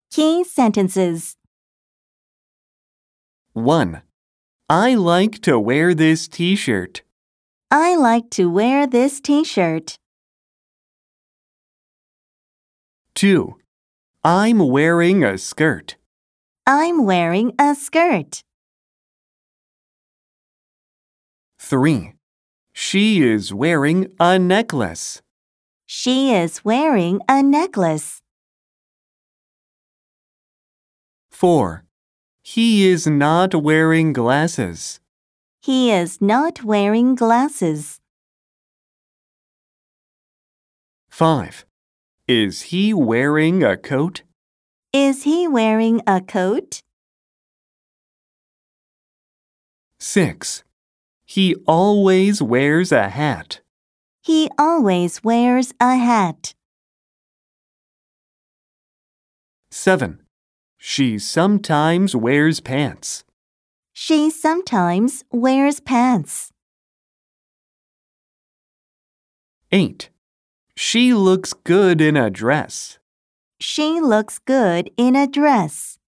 Key sentences. 1. I like to wear this t-shirt. I like to wear this t-shirt. 2. I'm wearing a skirt. I'm wearing a skirt. 3. She is wearing a necklace. She is wearing a necklace. 4. He is not wearing glasses. He is not wearing glasses. 5. Is he wearing a coat? Is he wearing a coat? 6. He always wears a hat. He always wears a hat. 7. She sometimes wears pants. She sometimes wears pants. 8. She looks good in a dress. She looks good in a dress.